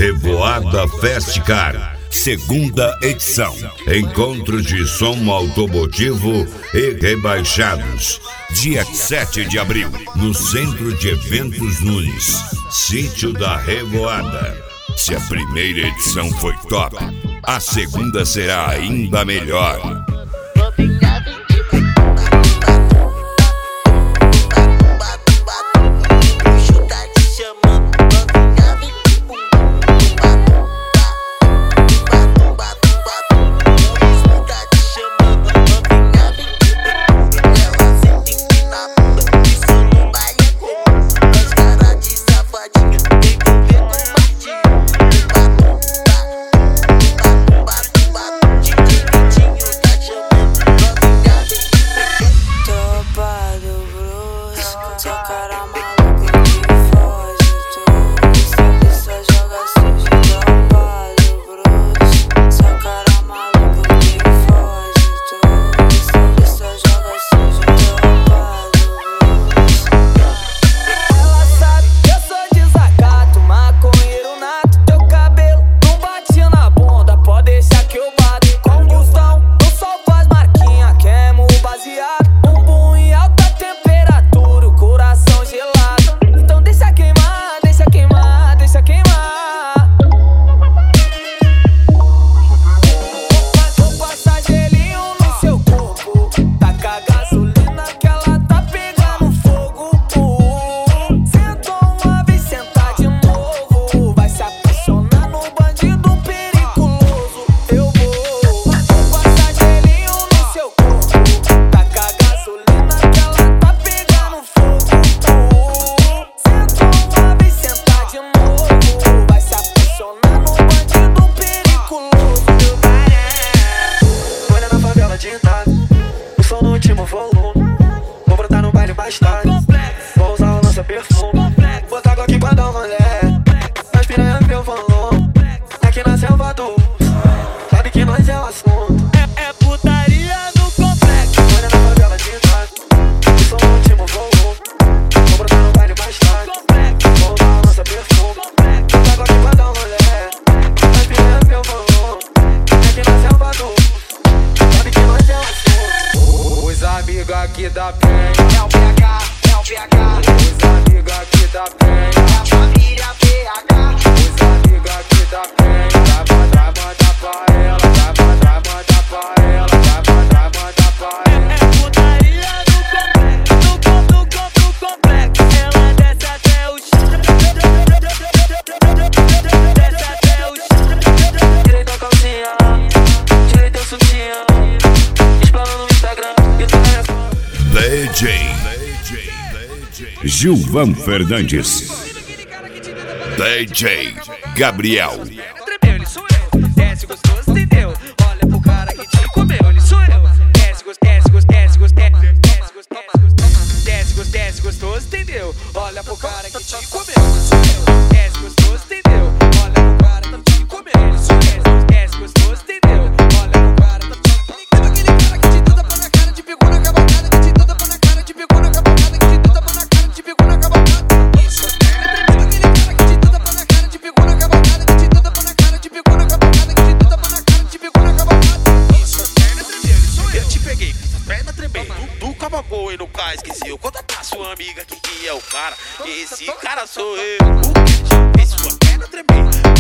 Revoada Festcar, segunda edição. Encontro de som automotivo e rebaixados. Dia 7 de abril, no Centro de Eventos Nunes, Sítio da Revoada. Se a primeira edição foi top, a segunda será ainda melhor. Vou brotar no baile mais tarde. Vou usar o lança-perfume, botar aqui pra dar uma mulher. As piranha meu valor, aqui na selva do sabe que nós é o assunto. É putaria no complexo. Olha na favela de trás, eu sou no último voo. Vou brotar no baile mais tarde. Vou usar o lança-perfume, botar aqui pra dar uma mulher. As piranha meu valor, aqui na selva do sabe que nós é o assunto. Os amigos aqui da penha É o PH, é o PH. Os amigos aqui da penha É a família PH. Os amigos aqui da penha vai mandar pra ela, vai mandar pra ela, vai mandar pra ela. É putaria no complexo. Ela desce até o chão. Desce até o chão. Direito a calcinha, direito a sutiã, explana no Instagram e tu é DJ Gilvan Fernandes, DJ Gabriel. Tremeu, ele sou eu. Desce gostoso, entendeu? Olha pro cara que te comeu, ele sou eu. Desce gostoso, entendeu? Olha pro cara que te comeu, ele sou eu. Desce gostoso, entendeu? Olha pro cara que te comeu, ele sou eu. Desce gostoso, entendeu? Olha pro cara que te comeu. Aquele cara que te tuda põe na cara, te pegou na cavalgada, que te tuda põe na cara, te pegou na cavalgada, que te tuda põe na cara, te pegou na cavalgada. Isso é aquele cara que te tuda põe na cara, te pegou na cavalgada, que te tuda põe na cara, te pegou na cavalgada, que te tuda põe na cara, te pegou na cavalgada. Isso é perna tremer, ele sou eu. Eu te peguei, fiz a perna tremer. Tu cavagou e no cais esqueceu. Conta pra sua amiga que é o cara. Esse cara sou eu. Fez sua perna tremer.